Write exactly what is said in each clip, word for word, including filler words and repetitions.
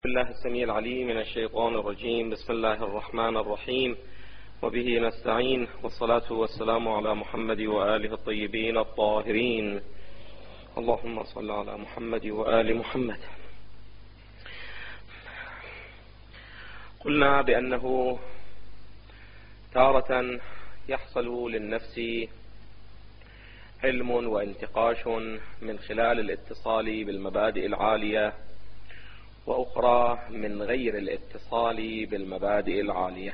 بالله السميع العليم من الشيطان الرجيم. بسم الله الرحمن الرحيم، وبه نستعين، والصلاة والسلام على محمد وآله الطيبين الطاهرين. اللهم صل على محمد وآل محمد. قلنا بأنه تارة يحصل للنفس علم وانتقاش من خلال الاتصال بالمبادئ العالية، وأخرى من غير الاتصال بالمبادئ العالية.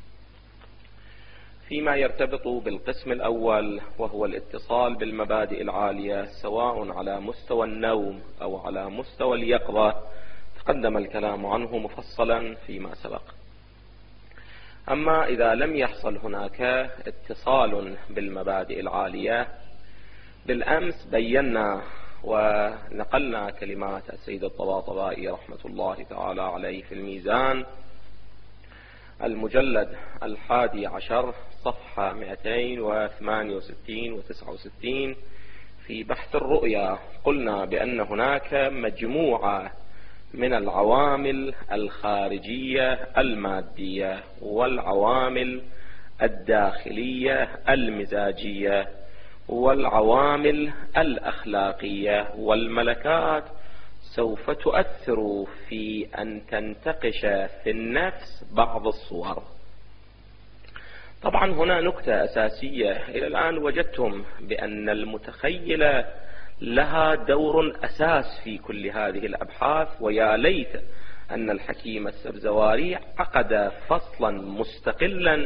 فيما يرتبط بالقسم الأول وهو الاتصال بالمبادئ العالية، سواء على مستوى النوم أو على مستوى اليقظة، تقدم الكلام عنه مفصلا فيما سبق. أما إذا لم يحصل هناك اتصال بالمبادئ العالية، بالأمس بينا ونقلنا كلمات السيد الطباطبائي رحمة الله تعالى عليه في الميزان، المجلد الحادي عشر صفحة مئتين وثمانية وستين وتسعة وستين في بحث الرؤيا. قلنا بأن هناك مجموعة من العوامل الخارجية المادية والعوامل الداخلية المزاجية والعوامل الأخلاقية والملكات سوف تؤثر في أن تنتقش في النفس بعض الصور. طبعا هنا نكتة أساسية، إلى الآن وجدتم بأن المتخيلة لها دور أساس في كل هذه الأبحاث، ويا ليت أن الحكيم السبزواري عقد فصلا مستقلا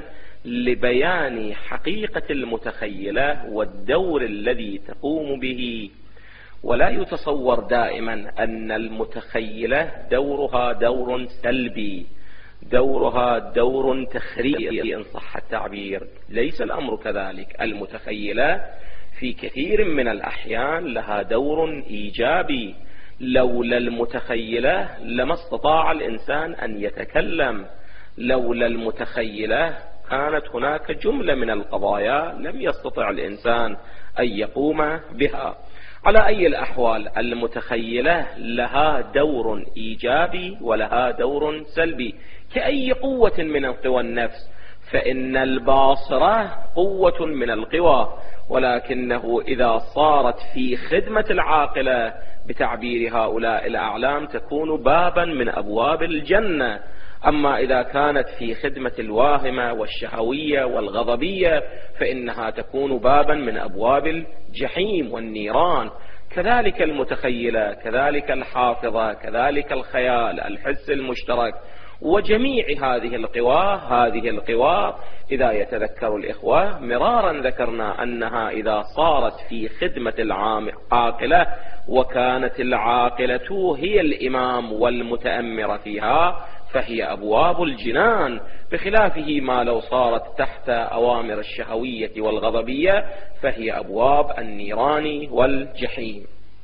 لبيان حقيقة المتخيلة والدور الذي تقوم به. ولا يتصور دائما أن المتخيلة دورها دور سلبي، دورها دور تخريبي إن صح التعبير. ليس الأمر كذلك. المتخيلة في كثير من الأحيان لها دور إيجابي. لولا المتخيلة لما استطاع الإنسان أن يتكلم. لولا المتخيلة كانت هناك جملة من القضايا لم يستطع الإنسان أن يقوم بها. على أي الأحوال المتخيلة لها دور إيجابي ولها دور سلبي كأي قوة من قوى النفس. فإن الباصرة قوة من القوى، ولكنه إذا صارت في خدمة العاقلة بتعبير هؤلاء الأعلام تكون بابا من أبواب الجنة. أما إذا كانت في خدمة الواهمة والشهوية والغضبية فإنها تكون بابا من أبواب الجحيم والنيران. كذلك المتخيلة، كذلك الحافظة، كذلك الخيال، الحس المشترك، وجميع هذه القوى. هذه القوى إذا يتذكر الإخوة مرارا ذكرنا أنها إذا صارت في خدمة العاقلة وكانت العاقلة هي الإمام والمتأمر فيها فهي أبواب الجنان، بخلافه ما لو صارت تحت أوامر الشهوية والغضبية فهي أبواب النيران والجحيم.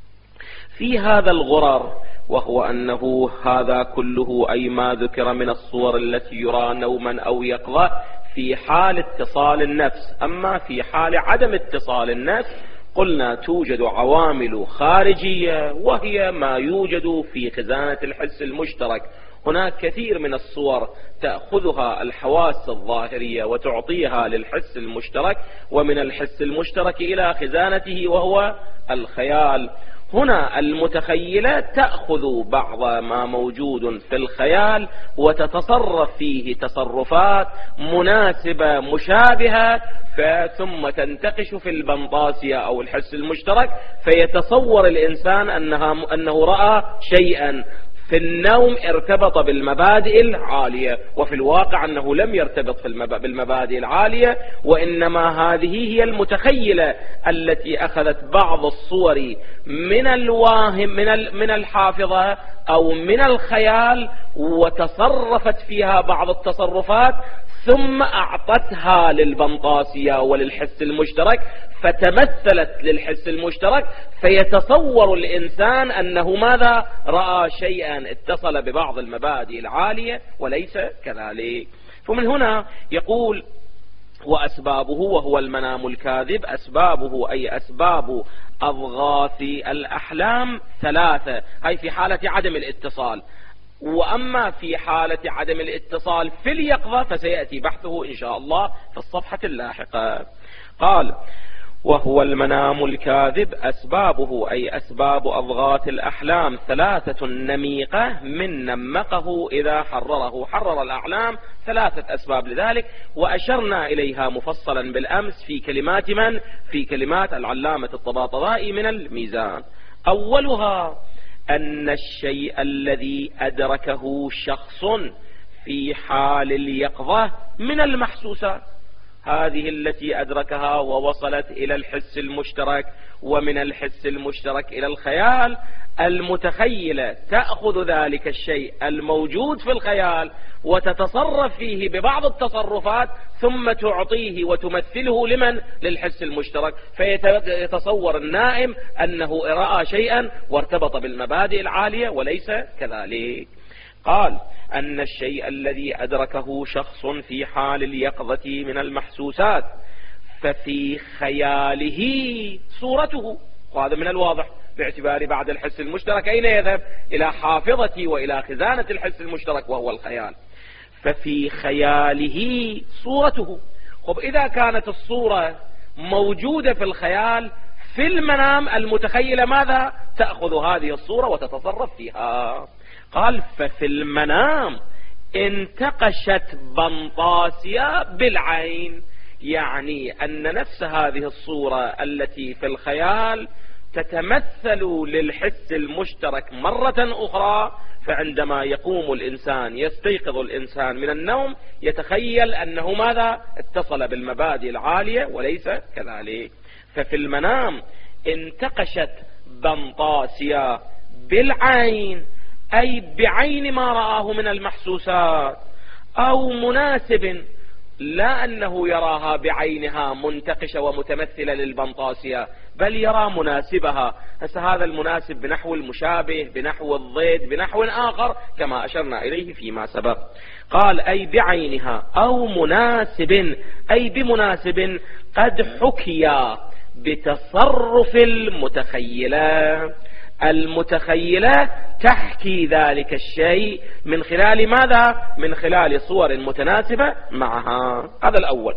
في هذا الغرر، وهو أنه هذا كله أي ما ذكر من الصور التي يرى نوما أو يقظة في حال اتصال النفس. أما في حال عدم اتصال النفس قلنا توجد عوامل خارجية وهي ما يوجد في خزانة الحس المشترك. هناك كثير من الصور تأخذها الحواس الظاهرية وتعطيها للحس المشترك، ومن الحس المشترك إلى خزانته وهو الخيال. هنا المتخيلة تأخذ بعض ما موجود في الخيال وتتصرف فيه تصرفات مناسبة مشابهة، ثم تنتقش في البنطاسية أو الحس المشترك فيتصور الإنسان أنها أنه رأى شيئا في النوم ارتبط بالمبادئ العالية، وفي الواقع أنه لم يرتبط بالمبادئ العالية، وإنما هذه هي المتخيلة التي أخذت بعض الصور من الواهم من من الحافظة أو من الخيال وتصرفت فيها بعض التصرفات ثم أعطتها للبنطاسية وللحس المشترك فتمثلت للحس المشترك، فيتصور الإنسان أنه ماذا رأى شيئا اتصل ببعض المبادئ العالية وليس كذلك. فمن هنا يقول وأسبابه، وهو المنام الكاذب، أسبابه أي أسباب أضغاث الأحلام ثلاثة، أي في حالة عدم الاتصال. وأما في حالة عدم الاتصال في اليقظة فسيأتي بحثه إن شاء الله في الصفحة اللاحقة. قال: وهو المنام الكاذب أسبابه أي أسباب أضغاث الأحلام ثلاثة نميقة من نمقه إذا حرره. حرر الأحلام ثلاثة أسباب لذلك، وأشرنا إليها مفصلا بالأمس في كلمات من؟ في كلمات العلامة الطباطبائي من الميزان. أولها أن الشيء الذي أدركه شخص في حال اليقظة من المحسوسات، هذه التي أدركها ووصلت إلى الحس المشترك، ومن الحس المشترك إلى الخيال، المتخيلة تأخذ ذلك الشيء الموجود في الخيال وتتصرف فيه ببعض التصرفات ثم تعطيه وتمثله لمن؟ للحس المشترك، فيتصور النائم أنه رأى شيئا وارتبط بالمبادئ العالية وليس كذلك. قال: أن الشيء الذي أدركه شخص في حال اليقظة من المحسوسات ففي خياله صورته، وهذا من الواضح باعتبار بعد الحس المشترك أين يذهب؟ إلى حافظة وإلى خزانة الحس المشترك وهو الخيال. ففي خياله صورته. خب إذا كانت الصورة موجودة في الخيال، في المنام المتخيلة ماذا؟ تأخذ هذه الصورة وتتصرف فيها. قال: ففي المنام انتقشت بنطاسيا بالعين، يعني أن نفس هذه الصورة التي في الخيال تتمثل للحس المشترك مرة أخرى، فعندما يقوم الإنسان يستيقظ الإنسان من النوم يتخيل أنه ماذا؟ اتصل بالمبادئ العالية وليس كذلك. ففي المنام انتقشت بنطاسيا بالعين، أي بعين ما رآه من المحسوسات، أو مناسب، لا أنه يراها بعينها منتقشة ومتمثلة للبنطاسية، بل يرى مناسبها. هسه هذا المناسب بنحو المشابه، بنحو الضد، بنحو آخر كما أشرنا إليه فيما سبق. قال: أي بعينها أو مناسب، أي بمناسب قد حكي بتصرف المتخيلة. المتخيلة تحكي ذلك الشيء من خلال ماذا؟ من خلال صور متناسبة معها. هذا الأول.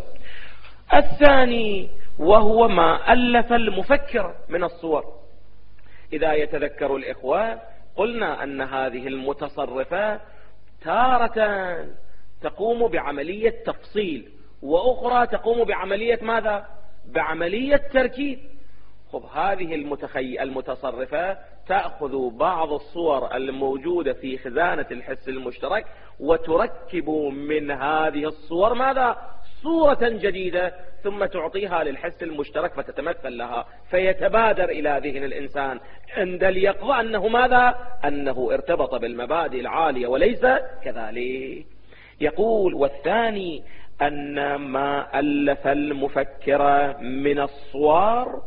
الثاني وهو ما ألف المفكر من الصور. إذا يتذكر الإخوة قلنا أن هذه المتصرفات تارة تقوم بعملية تفصيل، وأخرى تقوم بعملية ماذا؟ بعملية تركيب. خب هذه المتخي... المتصرفة تأخذ بعض الصور الموجودة في خزانة الحس المشترك وتركب من هذه الصور ماذا؟ صورة جديدة، ثم تعطيها للحس المشترك فتتمثل لها، فيتبادر إلى ذهن الإنسان عند اليقظة أنه ماذا؟ أنه ارتبط بالمبادئ العالية وليس كذلك. يقول: والثاني أن ما ألف المفكر من الصور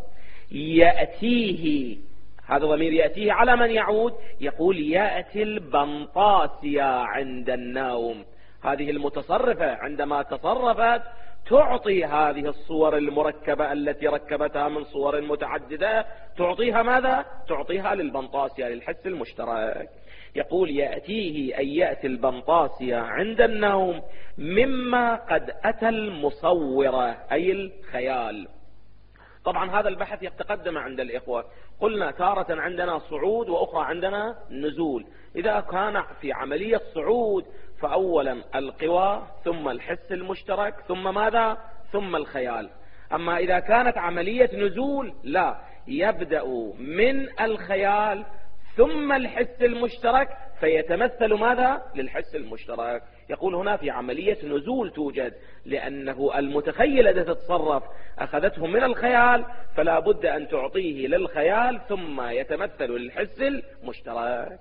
يأتيه، هذا ضمير يأتيه على من يعود؟ يقول: يأتي البنطاسيا عند النوم. هذه المتصرفة عندما تصرفت تعطي هذه الصور المركبة التي ركبتها من صور متعددة، تعطيها ماذا؟ تعطيها للبنطاسيا، للحس المشترك. يقول: يأتيه أي يأتي البنطاسيا عند النوم مما قد أتى المصورة أي الخيال. طبعا هذا البحث يتقدم عند الإخوة. قلنا تارة عندنا صعود وأخرى عندنا نزول. إذا كان في عملية صعود فأولا القوى ثم الحس المشترك ثم ماذا؟ ثم الخيال. أما إذا كانت عملية نزول لا، يبدأ من الخيال ثم الحس المشترك فيتمثل ماذا؟ للحس المشترك. يقول هنا في عملية نزول توجد، لأنه المتخيلة التي تتصرف أخذته من الخيال، فلا بد أن تعطيه للخيال ثم يتمثل للحس المشترك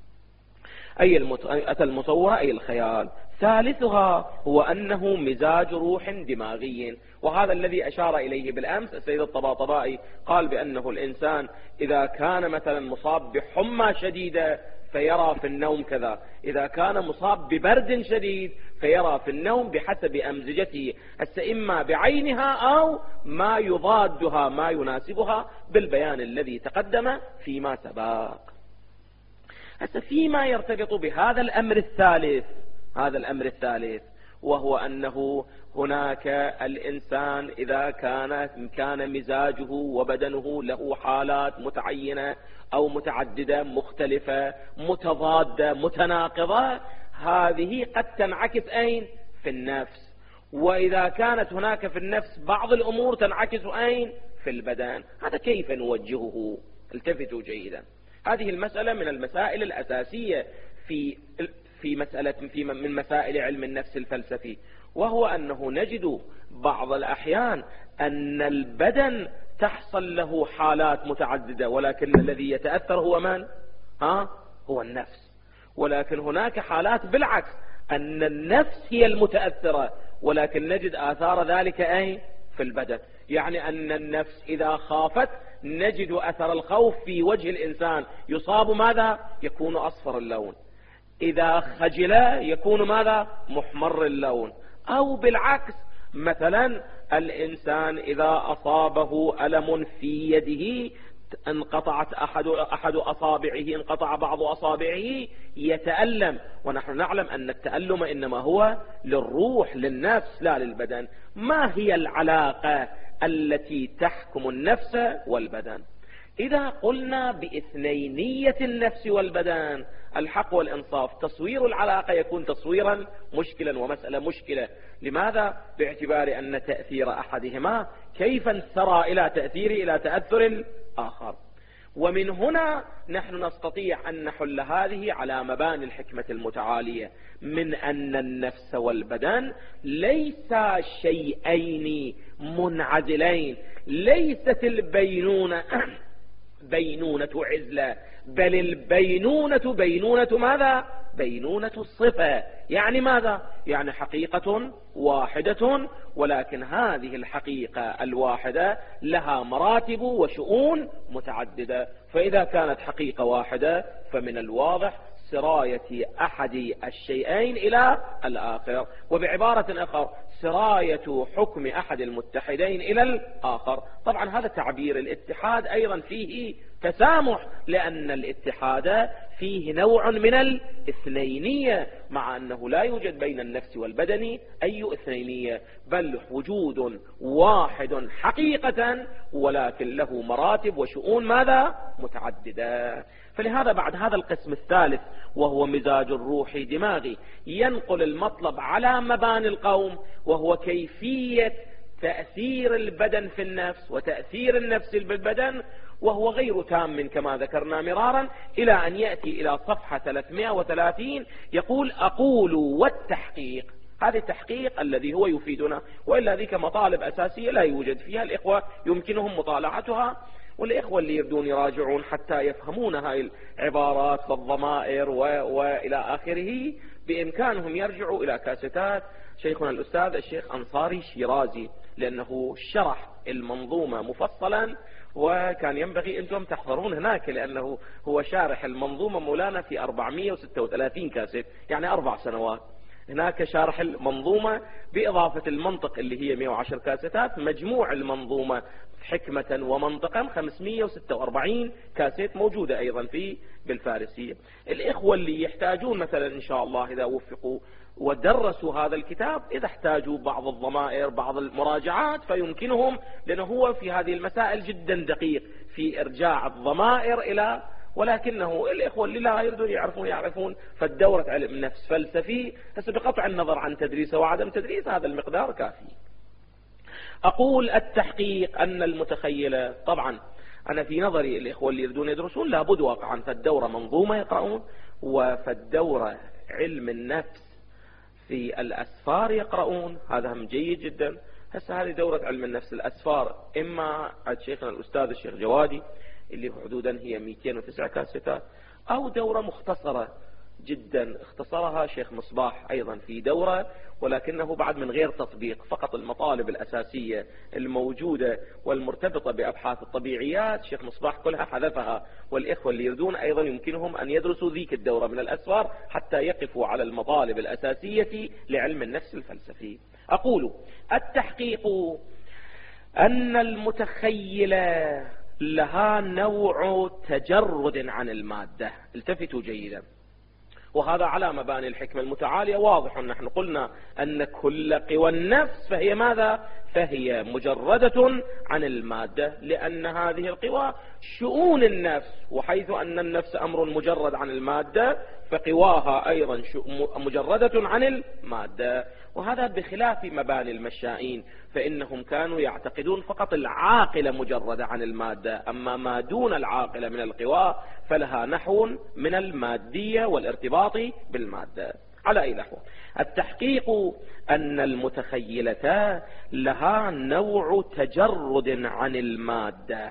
أي أتى المصورة أي الخيال. ثالثها هو أنه مزاج روح دماغي، وهذا الذي أشار إليه بالأمس السيد الطباطبائي، قال بأنه الإنسان إذا كان مثلا مصاب بحمى شديدة فيرى في النوم كذا، إذا كان مصاب ببرد شديد فيرى في النوم بحسب أمزجته، إما بعينها أو ما يضادها ما يناسبها بالبيان الذي تقدم فيما سبق. هسه فيما يرتبط بهذا الأمر الثالث، هذا الأمر الثالث وهو أنه هناك الإنسان إذا كان كان مزاجه وبدنه له حالات متعينة أو متعددة مختلفة متضادة متناقضة، هذه قد تنعكس أين؟ في النفس. وإذا كانت هناك في النفس بعض الأمور تنعكس أين؟ في البدن. هذا كيف نوجهه؟ التفتوا جيدا. هذه المسألة من المسائل الأساسية في في مسألة في من مسائل علم النفس الفلسفي، وهو أنه نجد بعض الأحيان أن البدن تحصل له حالات متعددة، ولكن الذي يتأثر هو من؟ ها؟ هو النفس. ولكن هناك حالات بالعكس، أن النفس هي المتأثرة، ولكن نجد آثار ذلك أي؟ في البدن. يعني أن النفس إذا خافت نجد أثر الخوف في وجه الإنسان، يصاب ماذا؟ يكون أصفر اللون. إذا خجل يكون ماذا؟ محمر اللون. أو بالعكس، مثلا الإنسان إذا أصابه ألم في يده انقطعت أحد, أحد أصابعه، انقطع بعض أصابعه، يتألم. ونحن نعلم أن التألم إنما هو للروح للنفس لا للبدن. ما هي العلاقة التي تحكم النفس والبدن؟ إذا قلنا باثنينية النفس والبدن، الحق والإنصاف، تصوير العلاقة يكون تصويرا مشكلا ومسألة مشكلة. لماذا؟ باعتبار أن تأثير أحدهما كيف انثرى إلى تأثير إلى تأثر الآخر. ومن هنا نحن نستطيع أن نحل هذه على مباني الحكمة المتعالية، من أن النفس والبدن ليس شيئين منعزلين، ليست البينونة بينونة عزلة، بل البينونة بينونة ماذا؟ بينونة الصفة. يعني ماذا؟ يعني حقيقة واحدة، ولكن هذه الحقيقة الواحدة لها مراتب وشؤون متعددة. فإذا كانت حقيقة واحدة فمن الواضح سراية أحد الشيئين إلى الآخر، وبعبارة أخرى سراية حكم أحد المتحدين إلى الآخر. طبعا هذا تعبير الاتحاد أيضا فيه تسامح، لأن الاتحاد فيه نوع من الاثنينية، مع أنه لا يوجد بين النفس والبدن أي اثنينية، بل وجود واحد حقيقة، ولكن له مراتب وشؤون ماذا؟ متعددة. فلهذا بعد هذا القسم الثالث وهو مزاج الروح دماغي، ينقل المطلب على مباني القوم، وهو كيفية تأثير البدن في النفس وتأثير النفس بالبدن، وهو غير تام كما ذكرنا مرارا، إلى أن يأتي إلى صفحة ثلاثمائة وثلاثين يقول: أقول والتحقيق. هذا التحقيق الذي هو يفيدنا، وإلا ذيك مطالب أساسية لا يوجد فيها، الإخوة يمكنهم مطالعتها، والإخوة اللي يردون يراجعون حتى يفهمون هاي العبارات والضمائر و... وإلى آخره، بإمكانهم يرجعوا إلى كاسيتات شيخنا الأستاذ الشيخ أنصاري شيرازي، لأنه شرح المنظومة مفصلا، وكان ينبغي أنتم تحضرون هناك، لأنه هو شارح المنظومة مولانا في أربعمائة وستة وثلاثين كاسيت، يعني أربع سنوات. هناك شارح المنظومة بإضافة المنطق اللي هي مئة وعشر كاسيتات، مجموع المنظومة حكمة ومنطقا خمسمائة وستة وأربعين كاسيت موجودة أيضا في بالفارسية. الإخوة اللي يحتاجون مثلا إن شاء الله إذا وفقوا ودرسوا هذا الكتاب، إذا احتاجوا بعض الضمائر بعض المراجعات فيمكنهم، لأنه هو في هذه المسائل جدا دقيق في إرجاع الضمائر إلى، ولكنه الإخوة اللي لا يريدون يعرفون يعرفون فالدورة علم نفس فلسفي، بس بقطع النظر عن تدريسه وعدم تدريس هذا المقدار كافي. أقول التحقيق أن المتخيلة، طبعا أنا في نظري الإخوة اللي يريدون يدرسون لابد واقعا فالدورة منظومة يقرؤون، وفالدورة علم النفس في الأسفار يقرؤون، هذا هم جيد جدا. هسه هذه دورة علم النفس الأسفار، إما عند شيخنا الأستاذ الشيخ جوادي اللي حدودا هي مئتين وتسعة كاسيتات، أو دورة مختصرة جدا اختصرها شيخ مصباح أيضا في دورة، ولكنه بعد من غير تطبيق، فقط المطالب الأساسية الموجودة والمرتبطة بأبحاث الطبيعيات شيخ مصباح كلها حذفها، والإخوة اللي يريدون أيضا يمكنهم أن يدرسوا ذيك الدورة من الأسفار حتى يقفوا على المطالب الأساسية لعلم النفس الفلسفي. أقول التحقيق أن المتخيل لها نوع تجرد عن المادة. التفتوا جيدا، وهذا على مباني الحكمة المتعالية واضح. نحن قلنا أن كل قوى النفس فهي ماذا؟ فهي مجردة عن المادة، لأن هذه القوى شؤون النفس، وحيث أن النفس أمر مجرد عن المادة فقواها أيضا مجردة عن المادة. وهذا بخلاف مباني المشائين، فإنهم كانوا يعتقدون فقط العاقلة مجردة عن المادة، أما ما دون العاقلة من القوى فلها نحو من المادية والارتباط بالمادة. على أي نحو؟ التحقيق أن المتخيلة لها نوع تجرد عن المادة،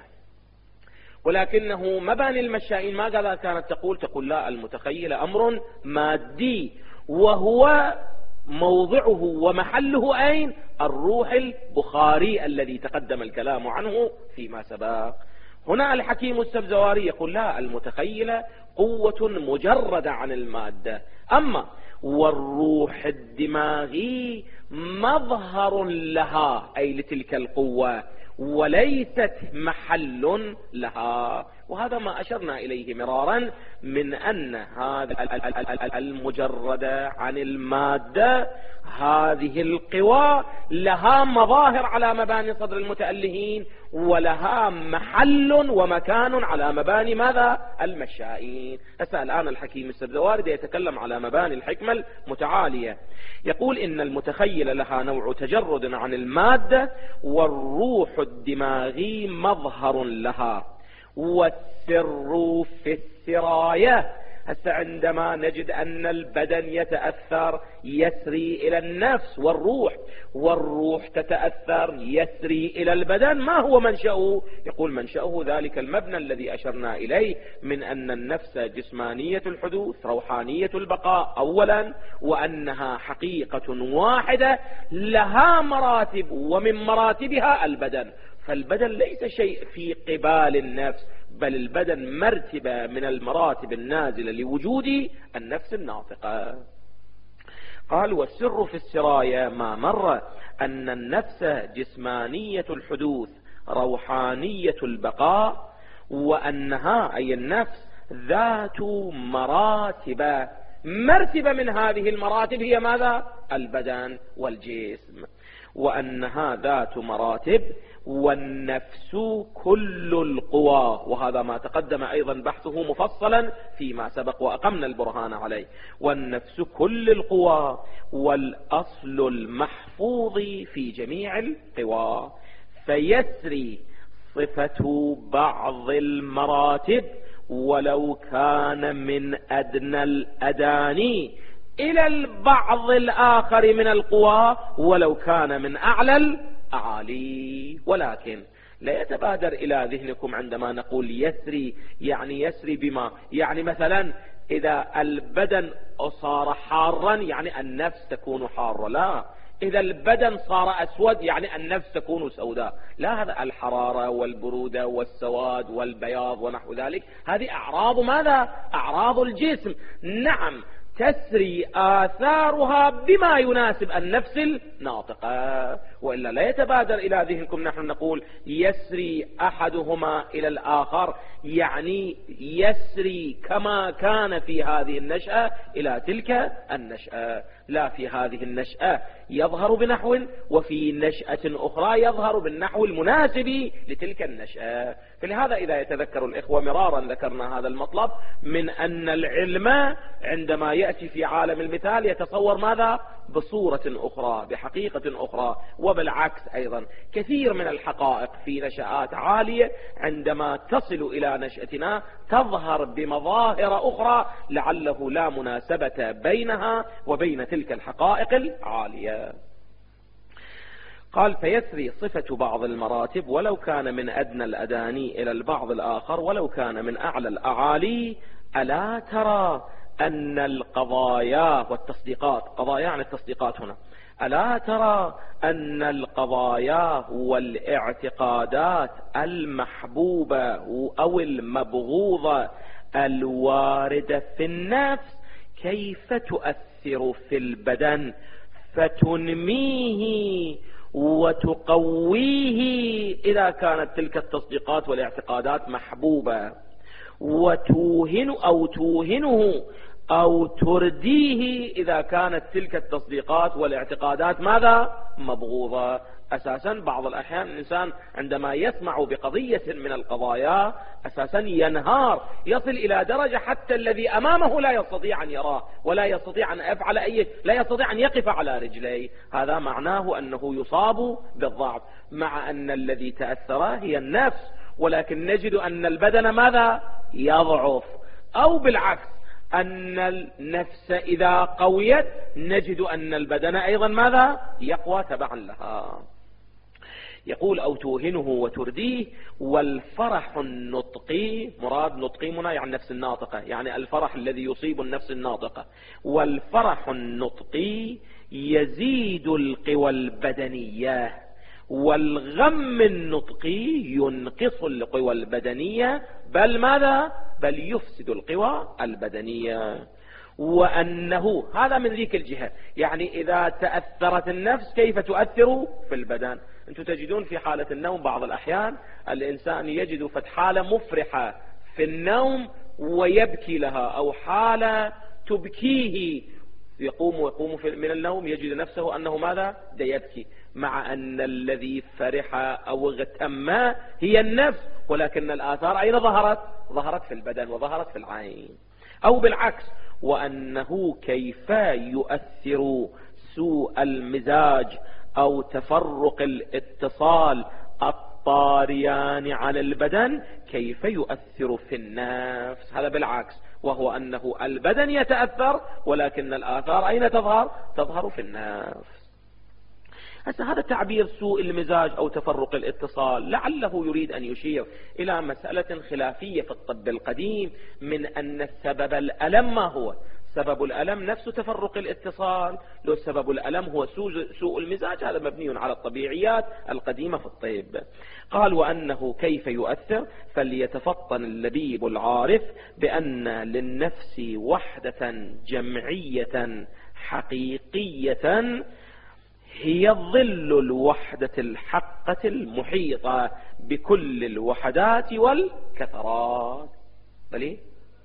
ولكنه مباني المشائين ماذا كانت تقول؟ تقول لا، المتخيلة أمر مادي، وهو موضعه ومحله أين؟ الروح البخاري الذي تقدم الكلام عنه فيما سبق. هنا الحكيم السبزواري يقول لا، المتخيلة قوة مجردة عن المادة، أما والروح الدماغي مظهر لها، أي لتلك القوة، وليست محل لها. وهذا ما أشرنا إليه مرارا من أن هذا المجرد عن المادة هذه القوى لها مظاهر على مباني صدر المتألهين، ولها محل ومكان على مباني ماذا؟ المشائين. هسه الآن الحكيم السبزواري يتكلم على مباني الحكمة المتعالية، يقول إن المتخيل لها نوع تجرد عن المادة، والروح الدماغي مظهر لها، والسر في السراية. هسه عندما نجد أن البدن يتأثر يسري إلى النفس والروح، والروح تتأثر يسري إلى البدن، ما هو منشأه؟ يقول منشأه ذلك المبنى الذي أشرنا إليه من أن النفس جسمانية الحدوث روحانية البقاء أولا، وأنها حقيقة واحدة لها مراتب، ومن مراتبها البدن. فالبدن ليس شيء في قبال النفس، بل البدن مرتبة من المراتب النازلة لوجود النفس الناطقة. قال والسر في السراية ما مر أن النفس جسمانية الحدوث روحانية البقاء، وأنها أي النفس ذات مراتب، مرتبة من هذه المراتب هي ماذا؟ البدن والجسم، وأنها ذات مراتب، والنفس كل القوى. وهذا ما تقدم أيضا بحثه مفصلا فيما سبق وأقمنا البرهان عليه. والنفس كل القوى والأصل المحفوظ في جميع القوى، فيسري صفة بعض المراتب ولو كان من أدنى الأداني إلى البعض الآخر من القوى ولو كان من أعلى الأعالي. ولكن لا يتبادر إلى ذهنكم عندما نقول يسري يعني يسري بما، يعني مثلا إذا البدن صار حارا يعني النفس تكون حارة، لا. إذا البدن صار أسود يعني النفس تكون سوداء، لا. هذا الحرارة والبرودة والسواد والبياض ونحو ذلك هذه أعراض ماذا؟ أعراض الجسم. نعم تسري آثارها بما يناسب النفس الناطقة، وإلا لا يتبادر إلى ذهنكم نحن نقول يسري أحدهما إلى الآخر، يعني يسري كما كان في هذه النشأة إلى تلك النشأة، لا. في هذه النشأة يظهر بنحو، وفي نشأة أخرى يظهر بالنحو المناسب لتلك النشأة. فلهذا إذا يتذكر الإخوة مرارا ذكرنا هذا المطلب من أن العلم عندما يأتي في عالم المثال يتصور ماذا؟ بصورة أخرى، بحقيقة أخرى. وبالعكس أيضا كثير من الحقائق في نشآت عالية عندما تصل إلى نشأتنا تظهر بمظاهر أخرى لعله لا مناسبة بينها وبين تلك الحقائق العالية. قال فيسري صفة بعض المراتب ولو كان من أدنى الأداني إلى البعض الآخر ولو كان من أعلى الأعالي. ألا ترى أن القضايا والتصديقات، قضايا عن التصديقات هنا، ألا ترى أن القضايا والاعتقادات المحبوبة أو المبغوضة الواردة في النفس كيف تؤثر في البدن فتنميه وتقويه إذا كانت تلك التصديقات والاعتقادات محبوبة، وتوهن أو توهنه أو ترديه إذا كانت تلك التصديقات والاعتقادات ماذا؟ مبغوضة. أساسا بعض الأحيان الإنسان عندما يسمع بقضية من القضايا أساسا ينهار، يصل إلى درجة حتى الذي أمامه لا يستطيع أن يراه ولا يستطيع أن يفعل أي لا يستطيع أن يقف على رجليه. هذا معناه أنه يصاب بالضعف، مع أن الذي تأثر هي النفس، ولكن نجد أن البدن ماذا؟ يضعف. أو بالعكس، أن النفس إذا قويت نجد أن البدن أيضا ماذا؟ يقوى تبعا لها. يقول أو توهنه وترديه. والفرح النطقي، مراد نطقي هنا يعني النفس الناطقة، يعني الفرح الذي يصيب النفس الناطقة. والفرح النطقي يزيد القوى البدنية، والغم النطقي ينقص القوى البدنية، بل ماذا؟ بل يفسد القوى البدنية. وأنه هذا من ذيك الجهة، يعني إذا تأثرت النفس كيف تؤثر في البدن. أنتم تجدون في حالة النوم بعض الأحيان الإنسان يجد فت حالة مفرحة في النوم ويبكي لها، أو حالة تبكيه، يقوم ويقوم من النوم يجد نفسه أنه ماذا؟ دا يبكي، مع أن الذي فرح أو اغتم هي النفس، ولكن الآثار أين ظهرت؟ ظهرت في البدن وظهرت في العين. أو بالعكس، وأنه كيف يؤثر سوء المزاج أو تفرق الاتصال الطاريان على البدن كيف يؤثر في النفس. هذا بالعكس، وهو أنه البدن يتأثر ولكن الآثار أين تظهر؟ تظهر في النفس. هسه هذا تعبير سوء المزاج أو تفرق الاتصال لعله يريد أن يشير إلى مسألة خلافية في الطب القديم، من أن السبب الألم ما هو؟ سبب الألم نفس تفرق الاتصال، لو سبب الألم هو سوء المزاج، هذا مبني على الطبيعيات القديمة في الطب. قال وأنه كيف يؤثر، فليتفطن اللبيب العارف بأن للنفس وحدة جمعية حقيقية هي ظل الوحدة الحقة المحيطة بكل الوحدات والكثرات. بلي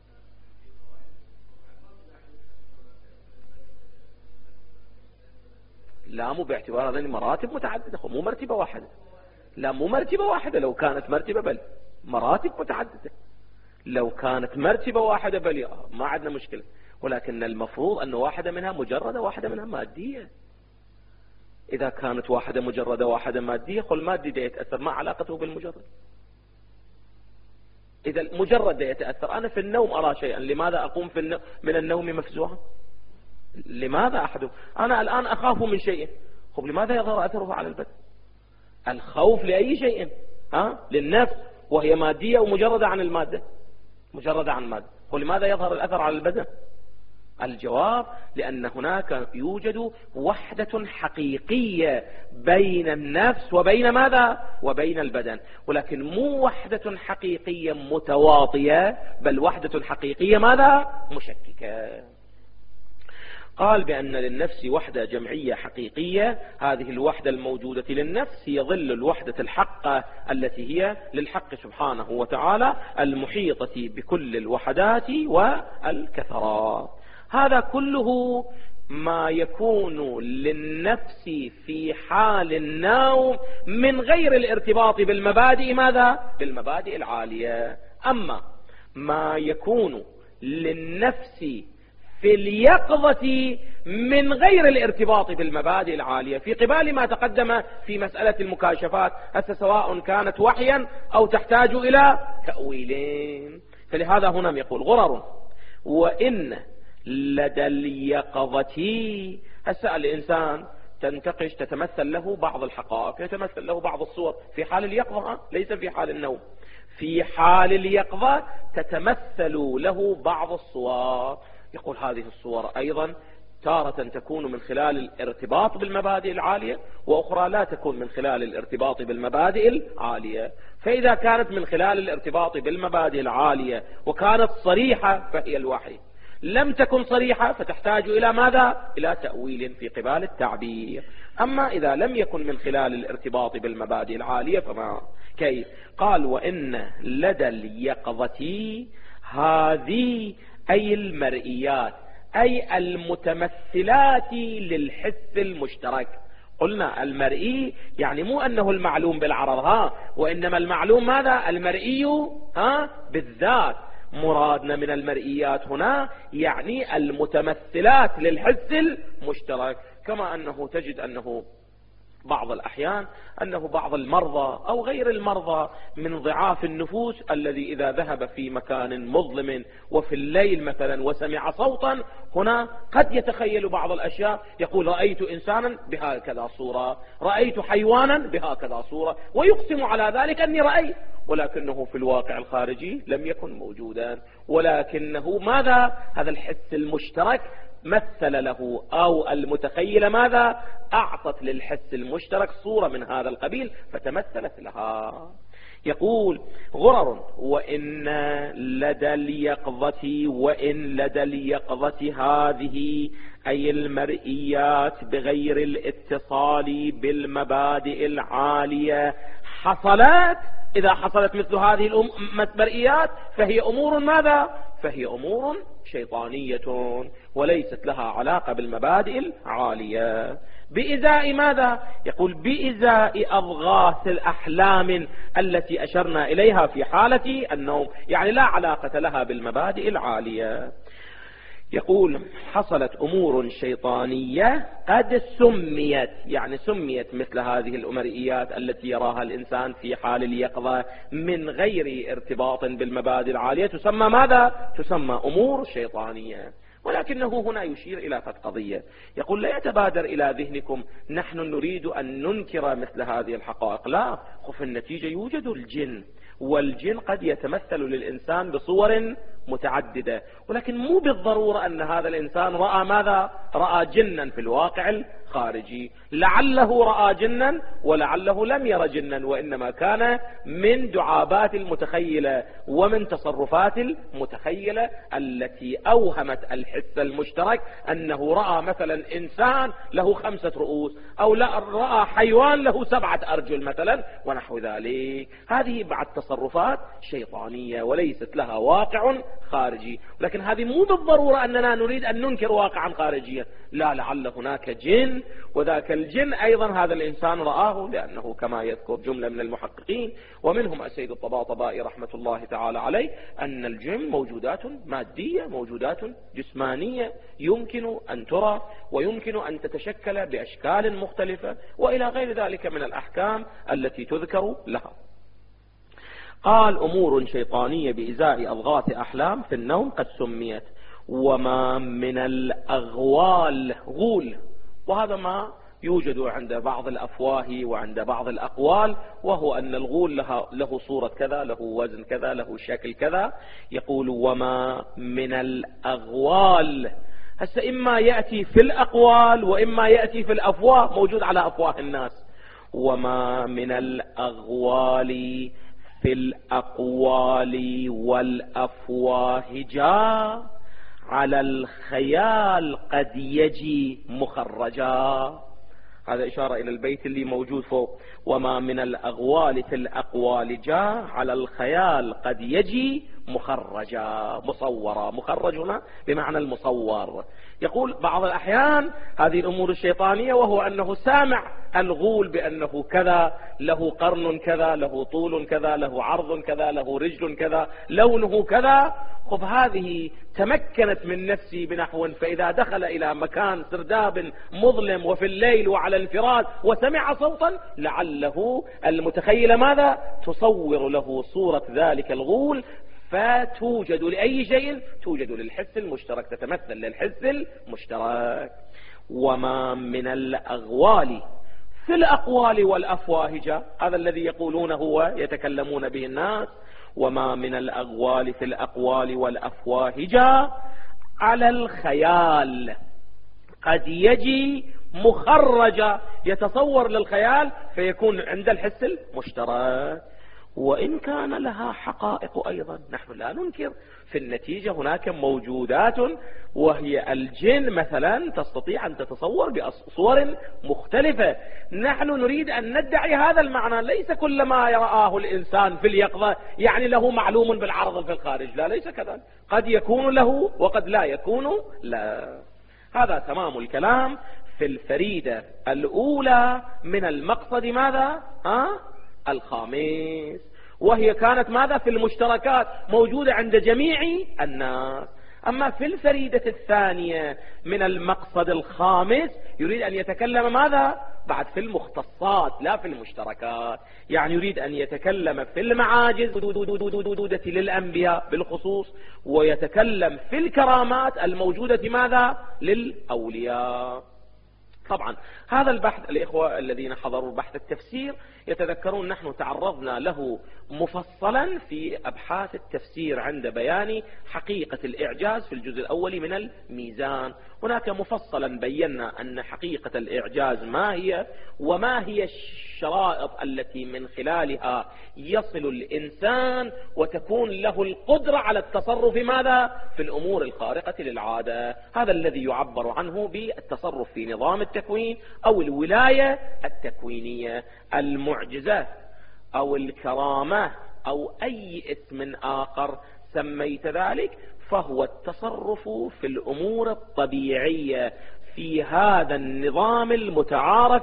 لا، مو باعتبار هذه مراتب متعددة، مو مرتبة واحدة. لا، مو مرتبة واحدة، لو كانت مرتبة بل مراتب متعددة. لو كانت مرتبة واحدة بل ما عندنا مشكلة، ولكن المفروض أن واحدة منها مجردة واحدة منها مادية. إذا كانت واحدة مجردة واحدة مادية، قل مادي ده يتأثر، ما علاقته بالمجرد. إذا المجرد ده يتأثر، أنا في النوم أرى شيئا، لماذا أقوم في النوم من النوم مفزوعا؟ لماذا أحدث؟ أنا الآن أخاف من شيء، خب لماذا يظهر أثره على البدن؟ الخوف لأي شيء، ها؟ للنفس، وهي مادية ومجردة عن المادة، مجردة عن المادة، ولماذا يظهر الأثر على البدن؟ الجواب لأن هناك يوجد وحدة حقيقية بين النفس وبين ماذا؟ وبين البدن، ولكن مو وحدة حقيقية متواطية، بل وحدة حقيقية ماذا؟ مشككة. قال بأن للنفس وحدة جمعية حقيقية، هذه الوحدة الموجودة للنفس هي ظل الوحدة الحقة التي هي للحق سبحانه وتعالى المحيطة بكل الوحدات والكثرات. هذا كله ما يكون للنفس في حال النوم من غير الارتباط بالمبادئ ماذا؟ بالمبادئ العالية. أما ما يكون للنفس في اليقظة من غير الارتباط بالمبادئ العالية، في قبال ما تقدم في مسألة المكاشفات، هسه سواء كانت وحيا أو تحتاج إلى تأويلين. فلهذا هنا يقول غرر وإن لدى اليقظة. هسه الإنسان تنتقش تتمثل له بعض الحقائق، يتمثل له بعض الصور في حال اليقظة، ليس في حال النوم. في حال اليقظة تتمثل له بعض الصور. يقول هذه الصور أيضا تارة تكون من خلال الارتباط بالمبادئ العالية، وأخرى لا تكون من خلال الارتباط بالمبادئ العالية. فإذا كانت من خلال الارتباط بالمبادئ العالية وكانت صريحة فهي الوحي، لم تكن صريحة فتحتاج إلى ماذا؟ إلى تأويل في قبال التعبير. أما إذا لم يكن من خلال الارتباط بالمبادئ العالية فما كيف؟ قال وإن لدى اليقظة هذه أي المرئيات أي المتمثلات للحس المشترك. قلنا المرئي يعني مو أنه المعلوم بالعرض ها، وإنما المعلوم ماذا؟ المرئي ها بالذات. مرادنا من المرئيات هنا يعني المتمثلات للحس المشترك، كما أنه تجد أنه بعض الأحيان أنه بعض المرضى أو غير المرضى من ضعاف النفوس الذي إذا ذهب في مكان مظلم وفي الليل مثلا وسمع صوتا هنا قد يتخيل بعض الأشياء، يقول رأيت إنسانا بهكذا صورة، رأيت حيوانا بهكذا صورة، ويقسم على ذلك أني رأيت، ولكنه في الواقع الخارجي لم يكن موجودا، ولكنه ماذا؟ هذا الحس المشترك مثل له أو المتخيلة ماذا؟ أعطت للحس المشترك صورة من هذا القبيل فتمثلت لها. يقول غرر وإن لدى اليقظة وإن لدى اليقظة هذه أي المرئيات بغير الاتصال بالمبادئ العالية حصلت. إذا حصلت مثل هذه المرئيات فهي أمور ماذا؟ فهي أمور شيطانية وليست لها علاقة بالمبادئ العالية. بإزاء ماذا؟ يقول بإزاء أضغاث الأحلام التي أشرنا إليها في حالة النوم، يعني لا علاقة لها بالمبادئ العالية. يقول حصلت أمور شيطانية قد سميت، يعني سميت مثل هذه المرئيات التي يراها الإنسان في حال اليقظة من غير ارتباط بالمبادئ العالية تسمى ماذا؟ تسمى أمور شيطانية. ولكنه هنا يشير إلى قضية، يقول لا يتبادر إلى ذهنكم نحن نريد أن ننكر مثل هذه الحقائق، لا، في النتيجة يوجد الجن، والجن قد يتمثل للإنسان بصور متعددة، ولكن مو بالضرورة أن هذا الإنسان رأى ماذا؟ رأى جنا في الواقع الخارجي، لعله رأى جنا ولعله لم ير جنا، وإنما كان من دعابات المتخيلة ومن تصرفات المتخيلة التي أوهمت الحس المشترك أنه رأى مثلا إنسان له خمسة رؤوس، أو لا رأى حيوان له سبعة أرجل مثلا ونحو ذلك. هذه بعد تصرفات شيطانية وليست لها واقع خارجي، لكن هذه مو بالضرورة أننا نريد أن ننكر واقعا خارجيا، لا، لعل هناك جن، وذاك الجن أيضا هذا الإنسان رآه، لأنه كما يذكر جملة من المحققين ومنهم السيد الطباطبائي رحمة الله تعالى عليه أن الجن موجودات مادية، موجودات جسمانية يمكن أن ترى ويمكن أن تتشكل بأشكال مختلفة وإلى غير ذلك من الأحكام التي تذكر لها. قال أمور شيطانية بإزاء أضغاث أحلام في النوم قد سميت، وما من الأغوال غول، وهذا ما يوجد عند بعض الأفواه وعند بعض الأقوال، وهو أن الغول له, له صورة كذا، له وزن كذا، له شكل كذا. يقول وما من الأغوال، هسه إما يأتي في الأقوال وإما يأتي في الأفواه، موجود على أفواه الناس. وما من الأغوال في الأقوال والأفواه جاء على الخيال قد يجي مخرجا. هذا إشارة إلى البيت اللي موجود فوق، وما من الأغوال في الأقوال جاء على الخيال قد يجي مخرجا، مصورا، مخرج هنا بمعنى المصور. يقول بعض الأحيان هذه الأمور الشيطانية وهو أنه سامع الغول بأنه كذا، له قرن كذا، له طول كذا، له عرض كذا، له رجل كذا، لونه كذا، خب هذه تمكنت من نفسي بنحو، فإذا دخل إلى مكان سرداب مظلم وفي الليل وعلى الفراش وسمع صوتا لعله المتخيل ماذا؟ تصور له صورة ذلك الغول، فتوجد لأي شيء؟ توجد للحس المشترك، تتمثل للحس المشترك. وما من الأغوال في الأقوال والأفواه جاء، هذا الذي يقولونه هو يتكلمون به الناس. وما من الأغوال في الأقوال والأفواه جاء على الخيال قد يجي مخرجا، يتصور للخيال فيكون عند الحس المشترك. وإن كان لها حقائق أيضا. نحن لا ننكر في النتيجة هناك موجودات، وهي الجن مثلا تستطيع أن تتصور بصور مختلفة. نحن نريد أن ندعي هذا المعنى، ليس كل ما يرآه الإنسان في اليقظة يعني له معلوم بالعرض في الخارج، لا، ليس كذلك، قد يكون له وقد لا يكون لا. هذا تمام الكلام في الفريدة الأولى من المقصد ماذا؟ ها؟ الخامس، وهي كانت ماذا؟ في المشتركات، موجودة عند جميع الناس. أما في الفريدة الثانية من المقصد الخامس يريد أن يتكلم ماذا؟ بعد في المختصات لا في المشتركات، يعني يريد أن يتكلم في المعاجز للأنبياء بالخصوص، ويتكلم في الكرامات الموجودة ماذا؟ للأولياء. طبعا هذا البحث الإخوة الذين حضروا بحث التفسير يتذكرون نحن تعرضنا له مفصلا في أبحاث التفسير عند بيان حقيقة الإعجاز في الجزء الأول من الميزان. هناك مفصلا بينا أن حقيقة الإعجاز ما هي، وما هي الشرائط التي من خلالها يصل الإنسان وتكون له القدرة على التصرف ماذا؟ في الأمور الخارقة للعادة. هذا الذي يعبر عنه بالتصرف في نظام التكوين أو الولاية التكوينية. المعجزة أو الكرامة أو أي اسم آخر سميت ذلك، فهو التصرف في الأمور الطبيعية في هذا النظام المتعارف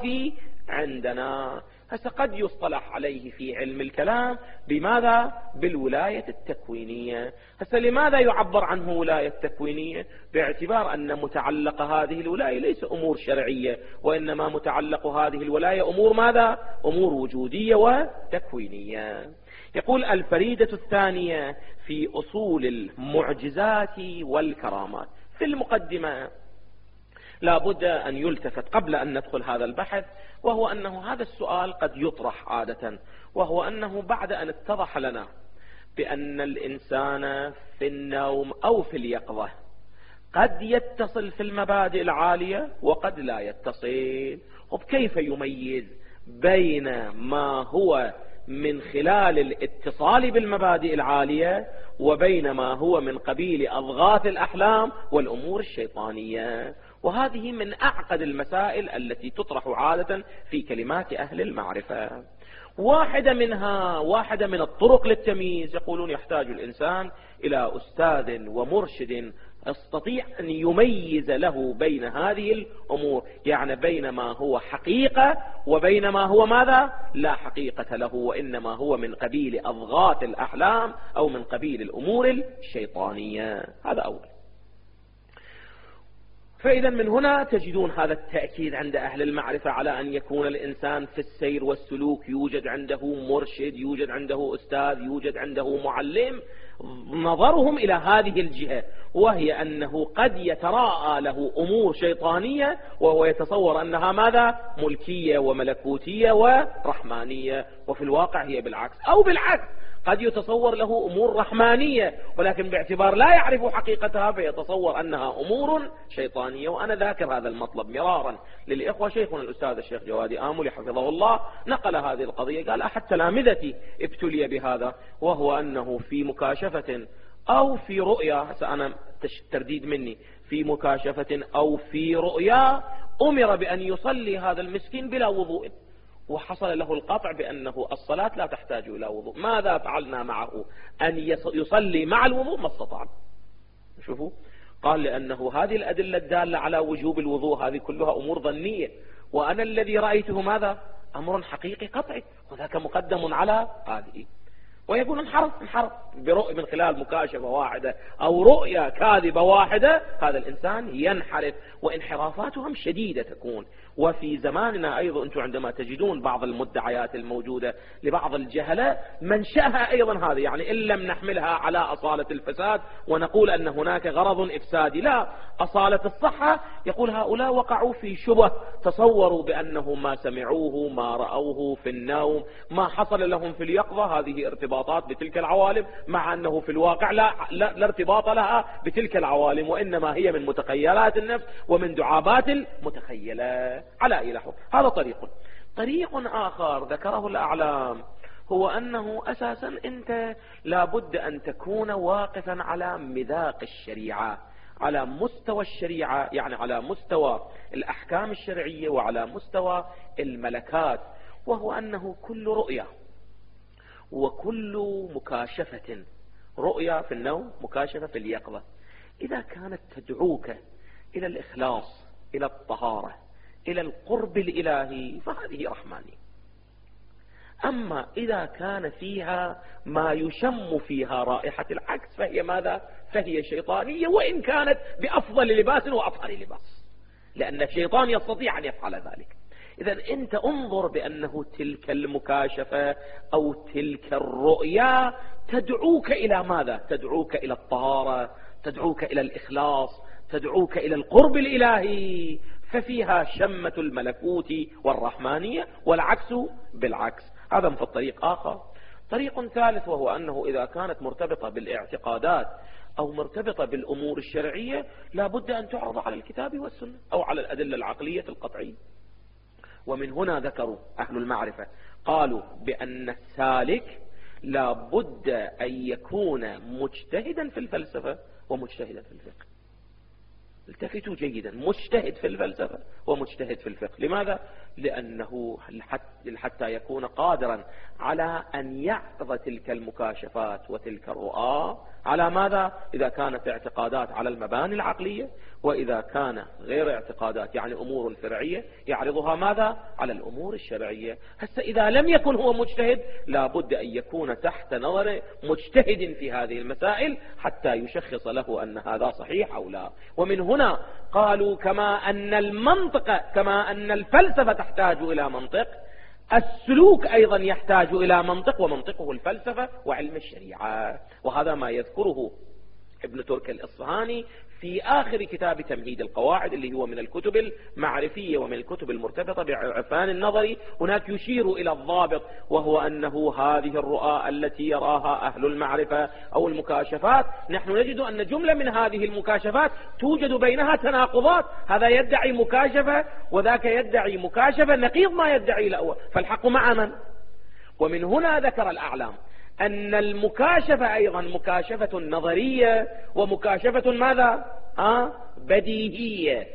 عندنا. هسه قد يصطلح عليه في علم الكلام بماذا؟ بالولاية التكوينية. هسه لماذا يعبر عنه ولاية تكوينية؟ باعتبار أن متعلق هذه الولاية ليس أمور شرعية، وإنما متعلق هذه الولاية أمور ماذا؟ أمور وجودية وتكوينية. يقول الفريدة الثانية في أصول المعجزات والكرامات. في المقدمة لا بد أن يلتفت قبل أن ندخل هذا البحث، وهو أنه هذا السؤال قد يطرح عادة، وهو أنه بعد أن اتضح لنا بأن الإنسان في النوم أو في اليقظة قد يتصل في المبادئ العالية وقد لا يتصل، وكيف يميز بين ما هو من خلال الاتصال بالمبادئ العالية وبين ما هو من قبيل أضغاث الأحلام والأمور الشيطانية؟ وهذه من أعقد المسائل التي تطرح عادة في كلمات أهل المعرفة. واحدة منها واحدة من الطرق للتمييز، يقولون يحتاج الإنسان إلى أستاذ ومرشد يستطيع أن يميز له بين هذه الأمور، يعني بين ما هو حقيقة وبين ما هو ماذا؟ لا حقيقة له، وإنما هو من قبيل أضغاث الأحلام أو من قبيل الأمور الشيطانية. هذا أول. فإذا من هنا تجدون هذا التأكيد عند أهل المعرفة على أن يكون الإنسان في السير والسلوك يوجد عنده مرشد، يوجد عنده أستاذ، يوجد عنده معلم. نظرهم إلى هذه الجهة، وهي أنه قد يتراءى له أمور شيطانية وهو يتصور أنها ماذا؟ ملكية وملكوتية ورحمانية، وفي الواقع هي بالعكس، أو بالعكس قد يتصور له أمور رحمانية ولكن باعتبار لا يعرف حقيقتها فيتصور أنها أمور شيطانية. وأنا ذاكر هذا المطلب مرارا للإخوة. شيخنا الأستاذ الشيخ جوادي آملي حفظه الله نقل هذه القضية، قال أحد تلامذتي ابتلي بهذا، وهو أنه في مكاشفة أو في رؤيا، أنا ترديد مني، في مكاشفة أو في رؤيا أمر بأن يصلي هذا المسكين بلا وضوء، وحصل له القطع بأنه الصلاة لا تحتاج إلى وضوء. ماذا فعلنا معه؟ أن يصلي مع الوضوء ما استطاع. شوفوا، قال لأنه هذه الأدلة الدالة على وجوب الوضوء هذه كلها أمور ظنية، وأنا الذي رأيته ماذا؟ أمر حقيقي قطعي، وذاك مقدم على هذه. ويقول انحرف انحرف برؤية من خلال مكاشفة واحدة أو رؤية كاذبة واحدة، هذا الإنسان ينحرف، وانحرافاتهم شديدة تكون. وفي زماننا أيضا أنتم عندما تجدون بعض المدعيات الموجودة لبعض الجهلة منشأها أيضا هذا، يعني إن لم نحملها على أصالة الفساد ونقول أن هناك غرض إفسادي، لا، أصالة الصحة. يقول هؤلاء وقعوا في شبه، تصوروا بأنه ما سمعوه ما رأوه في النوم ما حصل لهم في اليقظة هذه ارتباطات بتلك العوالم، مع أنه في الواقع لا, لا, لا ارتباط لها بتلك العوالم، وإنما هي من متخيلات النفس ومن دعابات المتخيلة على إلى حكم. هذا طريق. طريق آخر ذكره الأعلام، هو أنه أساسا أنت لابد أن تكون واقفا على مذاق الشريعة، على مستوى الشريعة، يعني على مستوى الأحكام الشرعية وعلى مستوى الملكات، وهو أنه كل رؤية وكل مكاشفة، رؤية في النوم، مكاشفة في اليقظة، إذا كانت تدعوك إلى الإخلاص، إلى الطهارة، إلى القرب الإلهي، فهذه رحمانية. أما إذا كان فيها ما يشم فيها رائحة العكس فهي ماذا؟ فهي شيطانية، وإن كانت بأفضل لباس وأطهر لباس، لأن الشيطان يستطيع أن يفعل ذلك. إذا أنت انظر بأنه تلك المكاشفة أو تلك الرؤيا تدعوك إلى ماذا؟ تدعوك إلى الطهارة، تدعوك إلى الإخلاص، تدعوك إلى القرب الإلهي، ففيها شمة الملكوت والرحمانية، والعكس بالعكس. هذا في الطريق آخر. طريق ثالث، وهو أنه إذا كانت مرتبطة بالاعتقادات أو مرتبطة بالأمور الشرعية لابد أن تعرض على الكتاب والسنة أو على الأدلة العقلية القطعية. ومن هنا ذكروا أهل المعرفة قالوا بأن السالك لابد أن يكون مجتهدا في الفلسفة ومجتهدا في الفقه. التفتوا جيدا، مجتهد في الفلسفة ومجتهد في الفقه. لماذا؟ لأنه حتى يكون قادرا على أن يعرض تلك المكاشفات وتلك الرؤى على ماذا؟ إذا كانت اعتقادات على المباني العقلية، وإذا كان غير اعتقادات يعني أمور فرعية يعرضها ماذا؟ على الأمور الشرعية. هسه إذا لم يكن هو مجتهد لابد أن يكون تحت نظر مجتهد في هذه المسائل حتى يشخص له أن هذا صحيح أو لا. ومن هنا قالوا كما أن المنطق، كما أن الفلسفة تحتاج إلى منطق، السلوك أيضا يحتاج إلى منطق، ومنطقه الفلسفة وعلم الشريعة. وهذا ما يذكره ابن ترك الإصفهاني في آخر كتاب تمهيد القواعد، اللي هو من الكتب المعرفية ومن الكتب المرتبطة بعرفان النظري. هناك يشير إلى الضابط، وهو أنه هذه الرؤى التي يراها أهل المعرفة أو المكاشفات، نحن نجد أن جملة من هذه المكاشفات توجد بينها تناقضات، هذا يدعي مكاشفة وذاك يدعي مكاشفة نقيض ما يدعي الأول، فالحق مع من؟ ومن هنا ذكر الأعلام أن المكاشفة أيضا مكاشفة نظرية ومكاشفة ماذا؟ آه بديهية.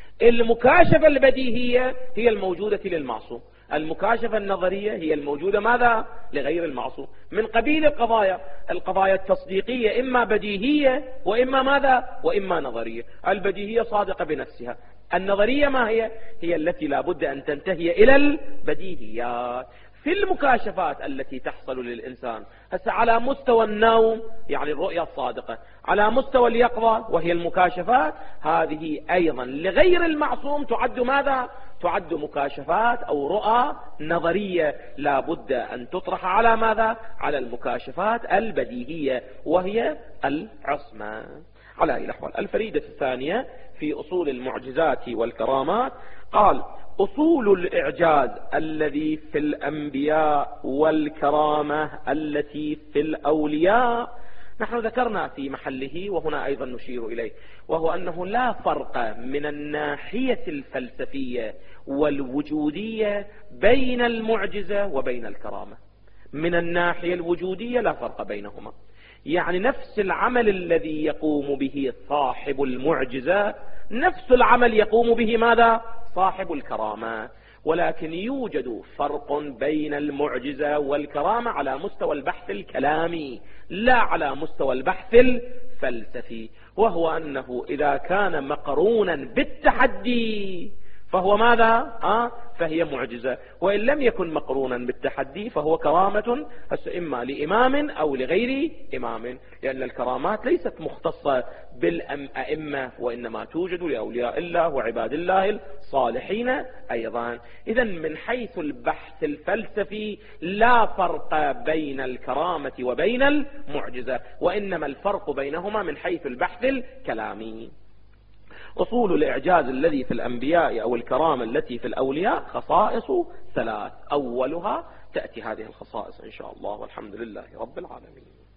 المكاشفة البديهية هي الموجودة للمعصوم، المكاشفة النظرية هي الموجودة ماذا؟ لغير المعصوم. من قبيل القضايا القضايا التصديقية إما بديهية وإما ماذا؟ وإما نظرية. البديهية صادقة بنفسها، النظرية ما هي؟ هي التي لابد أن تنتهي إلى البديهيات. في المكاشفات التي تحصل للإنسان هسه على مستوى النوم يعني الرؤية الصادقة، على مستوى اليقظة وهي المكاشفات، هذه أيضا لغير المعصوم تعد ماذا؟ تعد مكاشفات أو رؤى نظرية، لا بد أن تطرح على ماذا؟ على المكاشفات البديهية وهي العصمة. على أي الأحوال، الفريدة الثانية في أصول المعجزات والكرامات قال: أصول الإعجاز الذي في الأنبياء والكرامة التي في الأولياء. نحن ذكرنا في محله وهنا أيضا نشير إليه، وهو أنه لا فرق من الناحية الفلسفية والوجودية بين المعجزة وبين الكرامة. من الناحية الوجودية لا فرق بينهما، يعني نفس العمل الذي يقوم به صاحب المعجزة نفس العمل يقوم به ماذا؟ صاحب الكرامة. ولكن يوجد فرق بين المعجزة والكرامة على مستوى البحث الكلامي لا على مستوى البحث الفلسفي، وهو أنه إذا كان مقرونا بالتحدي فهو ماذا؟ آه فهي معجزة، وإن لم يكن مقرونا بالتحدي فهو كرامة، إما لإمام أو لغير إمام، لأن الكرامات ليست مختصة بالأئمة وإنما توجد لأولياء الله وعباد الله الصالحين أيضا. إذن من حيث البحث الفلسفي لا فرق بين الكرامة وبين المعجزة، وإنما الفرق بينهما من حيث البحث الكلامي. أصول الإعجاز الذي في الأنبياء أو الكرامة التي في الأولياء خصائص ثلاث، أولها تأتي هذه الخصائص إن شاء الله، والحمد لله رب العالمين.